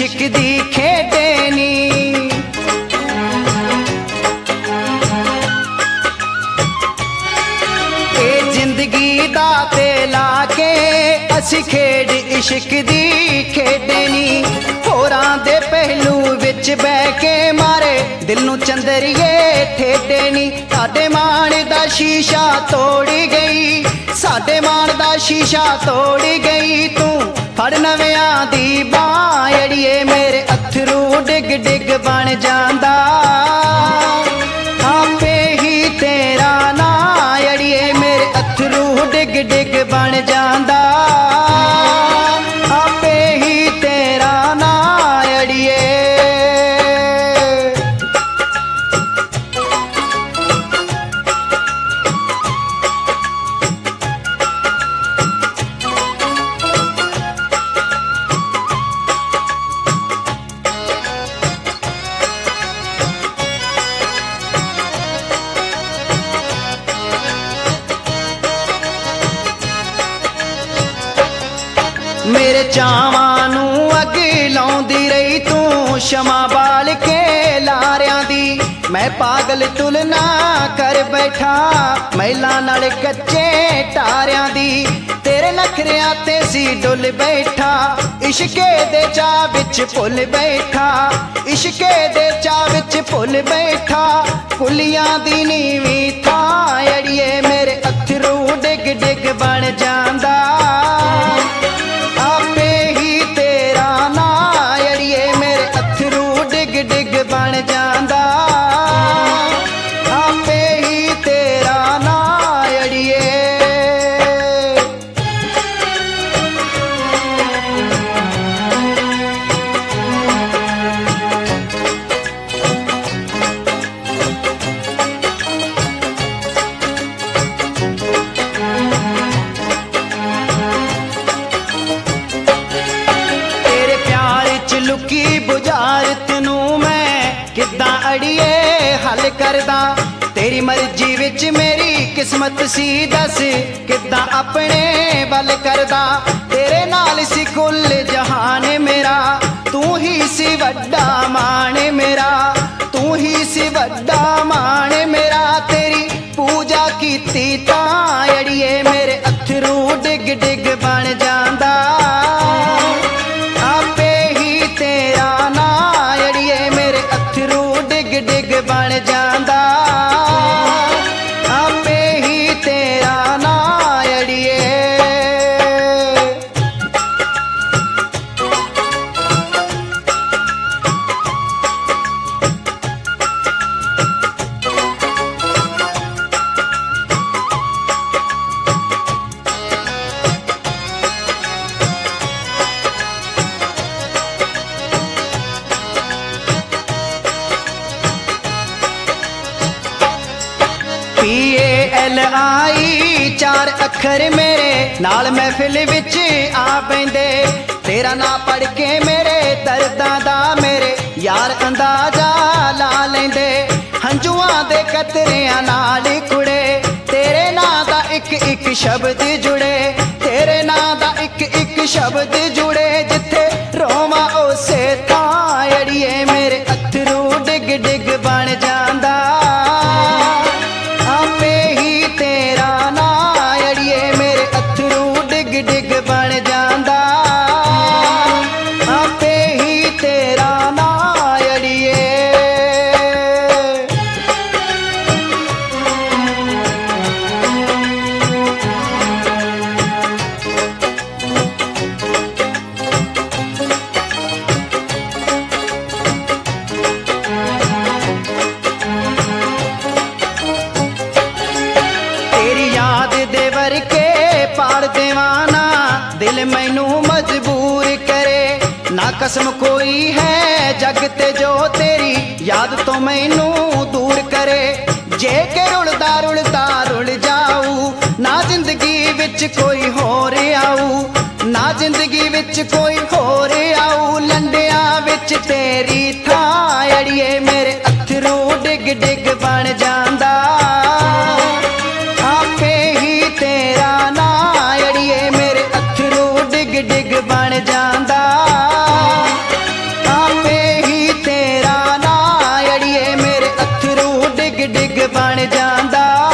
इश्क दी खेडे नी। ए जिंदगी दा ते लाके असी खेड इश्क दी खेडे नी। होरां दे पहलू विच बह के मारे दिल नू चंदरिए ठेडे नी। साडे मान दा शीशा तोड़ी गई, साडे मान दा शीशा तोड़ी गई। तू फड़ नवियां दी बांह अड़िए मेरे अथरू डिग डिग बन जांदा। आपे ही तेरा ना अड़िए मेरे अथरू डिग डिग बन जांदा। आपे ही तेरा ना अड़िए। मेरे चावां नू अग लाउंदी रही तू शमा बाल के लारियां दी। मैं पागल तुलना कर बैठा महिला नाल कच्चे टारियां दी। तेरे नखरियां ते सी डुल बैठा, इश्के दे चाह विच भुल बैठा, इश्के दे चाह विच भुल बैठा। कुलियां दी नीवीं थां अड़िए मेरे अथरू डिग डिग बन जांदा। आपे ही तेरा ना अड़िए मेरे अथरू डिग डिग बन जांदा। आपे ही तेरा ना अड़िए। लुकी बुझारत नू मैं किद्दां अड़िए हल करदा। तेरी मर्जी विच मेरी किस्मत सी दस किद्दां अपने बल करदा। तेरे नाल सी कुल जहान मेरा, तू ही सी वड्डा मान मेरा, तू ही सी वड्डा मान मेरा। तेरी पूजा कीती तां अड़िए मेरे अथरू डिग डिग बन जांदा। आपे ही तेरा ना अड़िए मेरे अथरू डिग डिग बन जांदा। आपे ही तेरा ना अड़िए। PALI चार अखर मेरे नाल महफिल विच आ पैंदे। तेरा ना पढ़ के मेरे दर्दां दा मेरे यार अंदाजा ला लैंदे। हंजुआं दे कतरियां नाल कुड़े तेरे नां दा इक इक शब्द जुड़े, तेरे नां दा इक इक शब्द जुड़े। जिथे रोवां उसे तां अड़िए मेरे अथरू डिग डिग बन जांदा। आपे ही तेरा ना अड़िए मेरे अथरू डिग डिग बन जांदा। आपे ही तेरा ना अड़िए। पार देवाना दिल मैनू मजबूर करे। ना कसम कोई है जग ते जो तेरी याद तो मैनू दूर करे। जे के रुलदा रुलदा रुल जाऊ ना जिंदगी विच कोई होर आऊ, ना जिंदगी विच कोई होर आऊ। लंडिया विच तेरी थां अड़िए मेरे अथरू डिग डिग बन जांदा। आपे ही तेरा ना अड़िए मेरे अथरू डिग डिग बन जांदा। ਬਣ ਜਾਂਦਾ